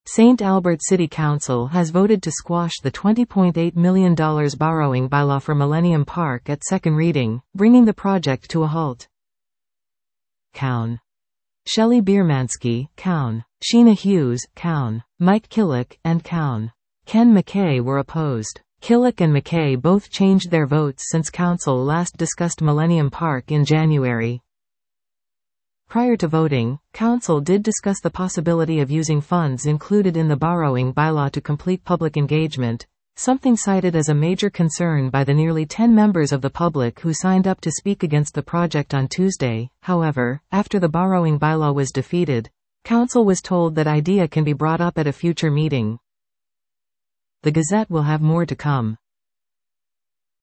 St. Albert City Council has voted to squash the $20.8 million borrowing bylaw for Millennium Park at second reading, bringing the project to a halt. Cown. Shelley Biermansky, Cown. Sheena Hughes, Cown. Mike Killick, and Cown. Ken McKay were opposed. Killick and McKay both changed their votes since Council last discussed Millennium Park in January. Prior to voting, Council did discuss the possibility of using funds included in the borrowing bylaw to complete public engagement, something cited as a major concern by the nearly 10 members of the public who signed up to speak against the project on Tuesday. However, after the borrowing bylaw was defeated, Council was told that idea can be brought up at a future meeting. The Gazette will have more to come.